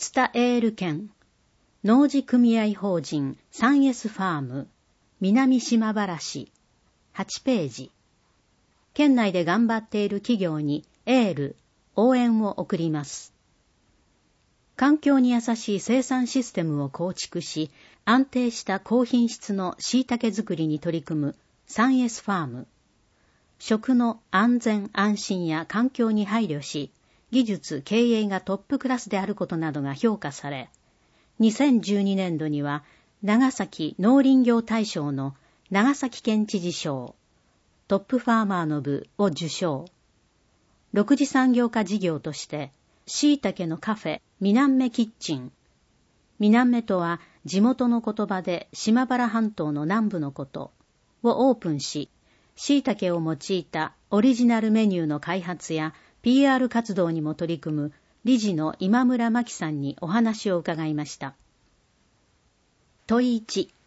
ツタエール県農事組合法人 3S ファーム南島原市8ページ。県内で頑張っている企業にエール、応援を送ります。環境に優しい生産システムを構築し、安定した高品質の椎茸作りに取り組む 3S ファーム。食の安全安心や環境に配慮し、技術経営がトップクラスであることなどが評価され、2012年度には長崎農林業大賞の長崎県知事賞、トップファーマーの部を受賞。6次産業化事業として、椎茸のカフェ、南目キッチン。南目とは地元の言葉で島原半島の南部のことをオープンし、椎茸を用いたオリジナルメニューの開発や PR 活動にも取り組む理事の今村真紀さんにお話を伺いました。問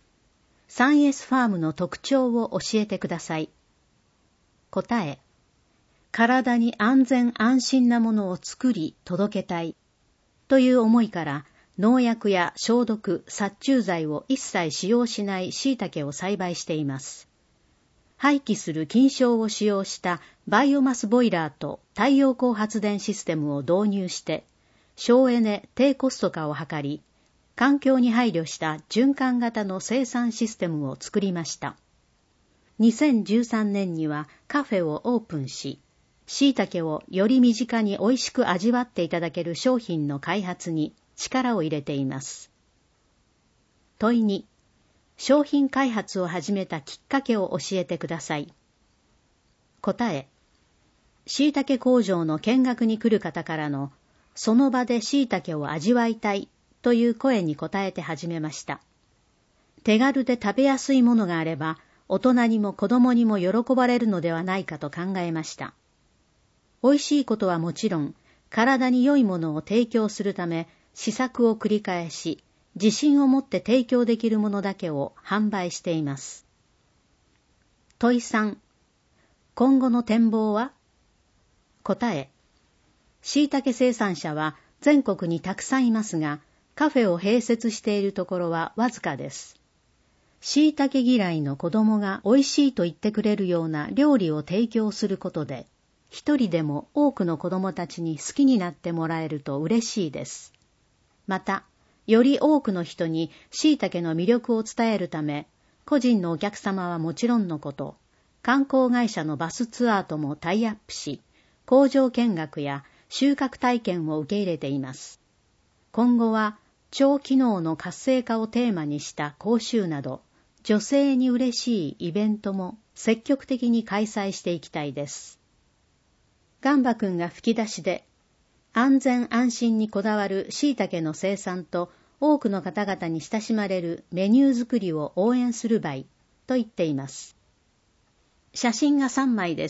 1、3S ファームの特徴を教えてください。答え、体に安全安心なものを作り届けたいという思いから農薬や消毒、殺虫剤を一切使用しない椎茸を栽培しています。廃棄する菌床を使用したバイオマスボイラーと太陽光発電システムを導入して省エネ・低コスト化を図り、環境に配慮した循環型の生産システムを作りました。2013年にはカフェをオープンし、椎茸をより身近に美味しく味わっていただける商品の開発に力を入れています。問2、商品開発を始めたきっかけを教えてください。答え、椎茸工場の見学に来る方からのその場で椎茸を味わいたいという声に応えて始めました。手軽で食べやすいものがあれば、大人にも子供にも喜ばれるのではないかと考えました。美味しいことはもちろん、体に良いものを提供するため、試作を繰り返し、自信を持って提供できるものだけを販売しています。問3、今後の展望は？答え、椎茸生産者は全国にたくさんいますが、カフェを併設しているところはわずかです。椎茸嫌いの子供が美味しいと言ってくれるような料理を提供することで、一人でも多くの子供たちに好きになってもらえると嬉しいです。また、より多くの人に椎茸の魅力を伝えるため、個人のお客様はもちろんのこと、観光会社のバスツアーともタイアップし、工場見学や収穫体験を受け入れています。今後は、腸機能の活性化をテーマにした講習など、女性に嬉しいイベントも積極的に開催していきたいです。ガンバ君が吹き出しで、安全安心にこだわる椎茸の生産と多くの方々に親しまれるメニュー作りを応援するばいと言っています。写真が3枚です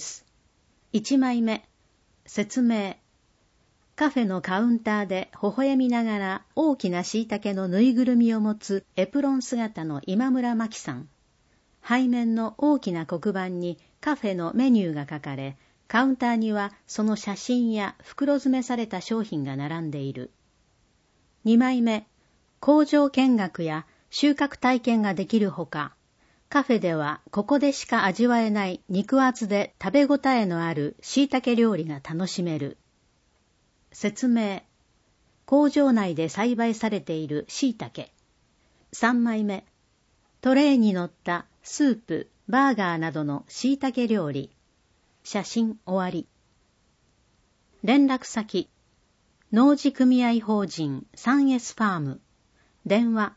。1枚目、説明。カフェのカウンターで微笑みながら大きな椎茸のぬいぐるみを持つエプロン姿の今村真紀さん。背面の大きな黒板にカフェのメニューが書かれ、カウンターにはその写真や袋詰めされた商品が並んでいる。2枚目、工場見学や収穫体験ができるほか、カフェではここでしか味わえない肉厚で食べ応えのある椎茸料理が楽しめる。説明。工場内で栽培されている椎茸。3枚目。トレーに乗ったスープ、バーガーなどの椎茸料理。写真終わり。連絡先。農事組合法人 3S ファーム。電話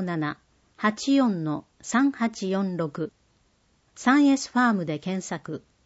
0957-84-3846。3S ファームで検索。